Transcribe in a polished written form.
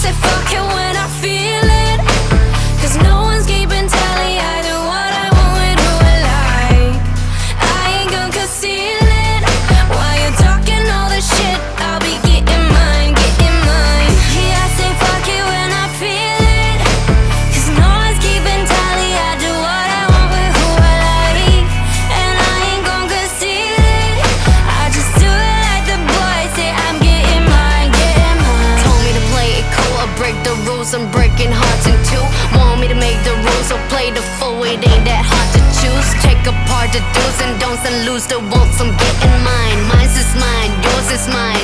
say fuck it when I feel it, 'cause no one's keeping tally. I do what I want with who I like. I ain't gonna conceal it. While you're talking all this shit, I'll be getting mine, getting mine. Yeah, I say fuck it when I feel it, 'cause no one's keeping tally. I do what I want with who I like, and I ain't gonna conceal it. I just do it like the boys say. I'm getting mine, getting mine. Told me to play it cool or break the rules. I'm breaking hearts in two. Want me to make the rules, so play the fool. It ain't that hard to choose. Take apart the do's and don'ts and lose the wants. I'm getting mine. Mine's is mine, yours is mine.